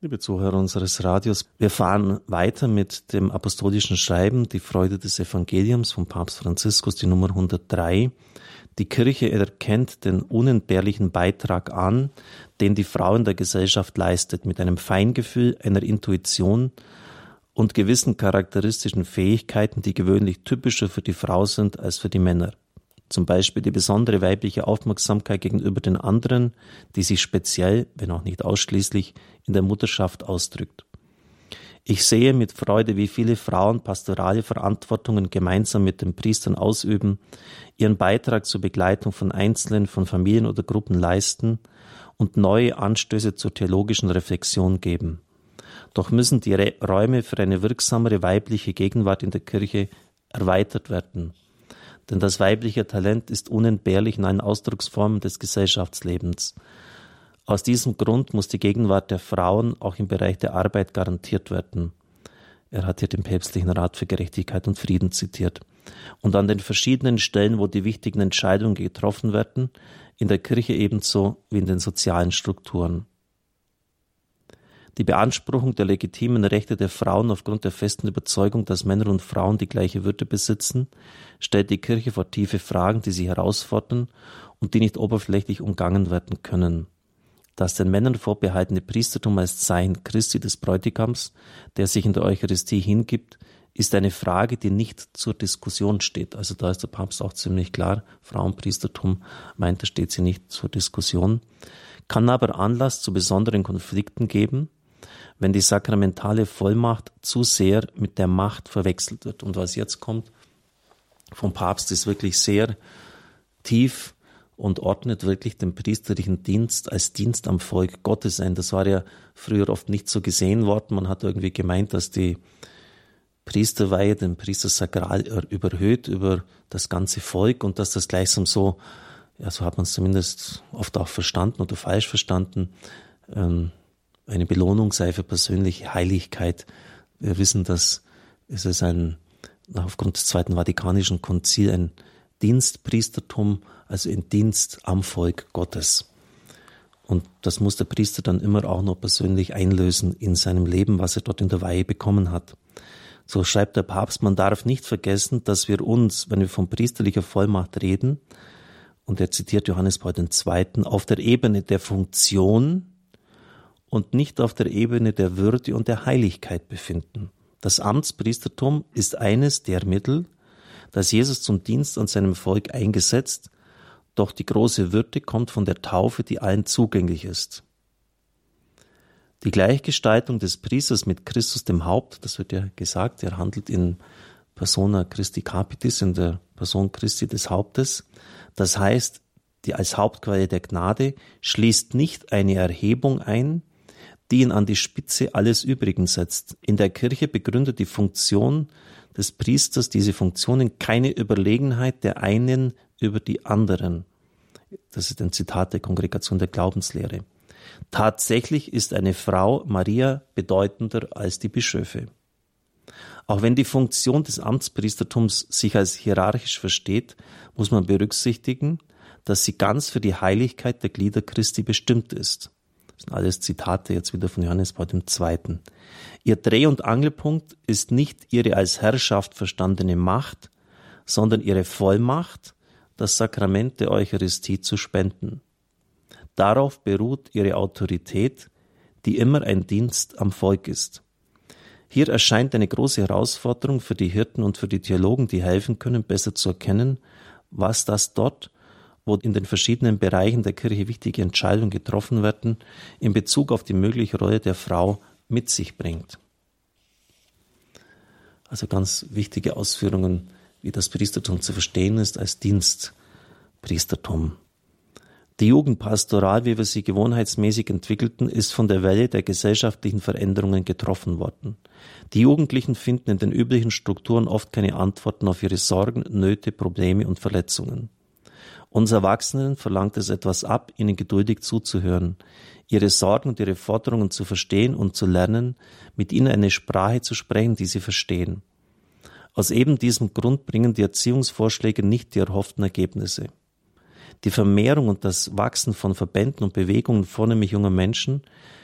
Liebe Zuhörer unseres Radios, wir fahren weiter mit dem apostolischen Schreiben, die Freude des Evangeliums von Papst Franziskus, die Nummer 103. Die Kirche erkennt den unentbehrlichen Beitrag an, den die Frau in der Gesellschaft leistet, mit einem Feingefühl, einer Intuition und gewissen charakteristischen Fähigkeiten, die gewöhnlich typischer für die Frau sind als für die Männer. Zum Beispiel die besondere weibliche Aufmerksamkeit gegenüber den anderen, die sich speziell, wenn auch nicht ausschließlich, in der Mutterschaft ausdrückt. Ich sehe mit Freude, wie viele Frauen pastorale Verantwortungen gemeinsam mit den Priestern ausüben, ihren Beitrag zur Begleitung von Einzelnen, von Familien oder Gruppen leisten und neue Anstöße zur theologischen Reflexion geben. Doch müssen die Räume für eine wirksamere weibliche Gegenwart in der Kirche erweitert werden. Denn das weibliche Talent ist unentbehrlich in allen Ausdrucksformen des Gesellschaftslebens. Aus diesem Grund muss die Gegenwart der Frauen auch im Bereich der Arbeit garantiert werden. Er hat hier den Päpstlichen Rat für Gerechtigkeit und Frieden zitiert. Und an den verschiedenen Stellen, wo die wichtigen Entscheidungen getroffen werden, in der Kirche ebenso wie in den sozialen Strukturen. Die Beanspruchung der legitimen Rechte der Frauen aufgrund der festen Überzeugung, dass Männer und Frauen die gleiche Würde besitzen, stellt die Kirche vor tiefe Fragen, die sie herausfordern und die nicht oberflächlich umgangen werden können. Das den Männern vorbehaltene Priestertum als Zeichen Christi des Bräutigams, der sich in der Eucharistie hingibt, ist eine Frage, die nicht zur Diskussion steht. Also da ist der Papst auch ziemlich klar, Frauenpriestertum meint, da steht sie nicht zur Diskussion, kann aber Anlass zu besonderen Konflikten geben, wenn die sakramentale Vollmacht zu sehr mit der Macht verwechselt wird. Und was jetzt kommt vom Papst, ist wirklich sehr tief und ordnet wirklich den priesterlichen Dienst als Dienst am Volk Gottes ein. Das war ja früher oft nicht so gesehen worden. Man hat irgendwie gemeint, dass die Priesterweihe den Priestersakral überhöht über das ganze Volk und dass das gleichsam so, ja, so hat man es zumindest oft auch verstanden oder falsch verstanden, eine Belohnung sei für persönliche Heiligkeit. Wir wissen, dass es ist aufgrund des Zweiten Vatikanischen Konzils ein Dienstpriestertum, also ein Dienst am Volk Gottes. Und das muss der Priester dann immer auch noch persönlich einlösen in seinem Leben, was er dort in der Weihe bekommen hat. So schreibt der Papst, man darf nicht vergessen, dass wir uns, wenn wir von priesterlicher Vollmacht reden, und er zitiert Johannes Paul II., auf der Ebene der Funktion und nicht auf der Ebene der Würde und der Heiligkeit befinden. Das Amtspriestertum ist eines der Mittel, das Jesus zum Dienst an seinem Volk eingesetzt, doch die große Würde kommt von der Taufe, die allen zugänglich ist. Die Gleichgestaltung des Priesters mit Christus dem Haupt, das wird ja gesagt, er handelt in persona Christi capitis, in der Person Christi des Hauptes, das heißt, die als Hauptquelle der Gnade schließt nicht eine Erhebung ein, die ihn an die Spitze alles Übrigen setzt. In der Kirche begründet die Funktion des Priesters diese Funktionen keine Überlegenheit der einen über die anderen. Das ist ein Zitat der Kongregation der Glaubenslehre. Tatsächlich ist eine Frau, Maria, bedeutender als die Bischöfe. Auch wenn die Funktion des Amtspriestertums sich als hierarchisch versteht, muss man berücksichtigen, dass sie ganz für die Heiligkeit der Glieder Christi bestimmt ist. Das sind alles Zitate jetzt wieder von Johannes Paul II. Ihr Dreh- und Angelpunkt ist nicht ihre als Herrschaft verstandene Macht, sondern ihre Vollmacht, das Sakrament der Eucharistie zu spenden. Darauf beruht ihre Autorität, die immer ein Dienst am Volk ist. Hier erscheint eine große Herausforderung für die Hirten und für die Theologen, die helfen können, besser zu erkennen, was das dort, wo in den verschiedenen Bereichen der Kirche wichtige Entscheidungen getroffen werden, in Bezug auf die mögliche Rolle der Frau mit sich bringt. Also ganz wichtige Ausführungen, wie das Priestertum zu verstehen ist als Dienstpriestertum. Die Jugendpastoral, wie wir sie gewohnheitsmäßig entwickelten, ist von der Welle der gesellschaftlichen Veränderungen getroffen worden. Die Jugendlichen finden in den üblichen Strukturen oft keine Antworten auf ihre Sorgen, Nöte, Probleme und Verletzungen. Uns Erwachsenen verlangt es etwas ab, ihnen geduldig zuzuhören, ihre Sorgen und ihre Forderungen zu verstehen und zu lernen, mit ihnen eine Sprache zu sprechen, die sie verstehen. Aus eben diesem Grund bringen die Erziehungsvorschläge nicht die erhofften Ergebnisse. Die Vermehrung und das Wachsen von Verbänden und Bewegungen vornehmlich junger Menschen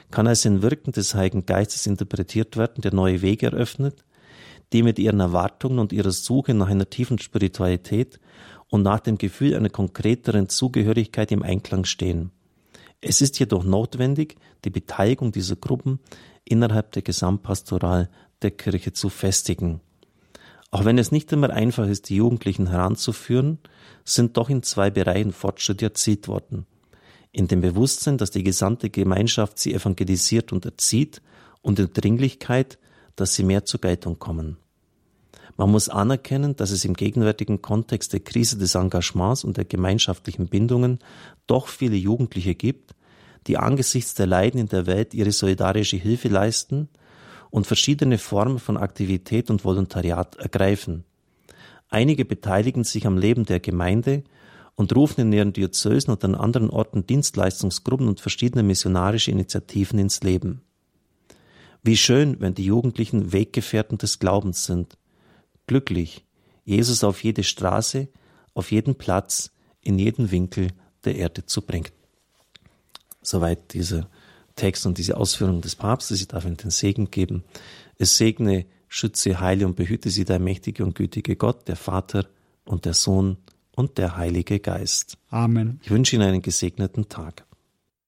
kann als ein Wirken des Heiligen Geistes interpretiert werden, der neue Wege eröffnet, die mit ihren Erwartungen und ihrer Suche nach einer tiefen Spiritualität und nach dem Gefühl einer konkreteren Zugehörigkeit im Einklang stehen. Es ist jedoch notwendig, die Beteiligung dieser Gruppen innerhalb der Gesamtpastoral der Kirche zu festigen. Auch wenn es nicht immer einfach ist, die Jugendlichen heranzuführen, sind doch in 2 Bereichen Fortschritte erzielt worden. In dem Bewusstsein, dass die gesamte Gemeinschaft sie evangelisiert und erzieht, und in der Dringlichkeit, dass sie mehr zur Geltung kommen. Man muss anerkennen, dass es im gegenwärtigen Kontext der Krise des Engagements und der gemeinschaftlichen Bindungen doch viele Jugendliche gibt, die angesichts der Leiden in der Welt ihre solidarische Hilfe leisten und verschiedene Formen von Aktivität und Volontariat ergreifen. Einige beteiligen sich am Leben der Gemeinde und rufen in ihren Diözesen und an anderen Orten Dienstleistungsgruppen und verschiedene missionarische Initiativen ins Leben. Wie schön, wenn die Jugendlichen Weggefährten des Glaubens sind. Glücklich, Jesus auf jede Straße, auf jeden Platz, in jeden Winkel der Erde zu bringen. Soweit dieser Text und diese Ausführung des Papstes. Ich darf Ihnen den Segen geben. Es segne, schütze, heile und behüte Sie der mächtige und gütige Gott, der Vater und der Sohn und der Heilige Geist. Amen. Ich wünsche Ihnen einen gesegneten Tag.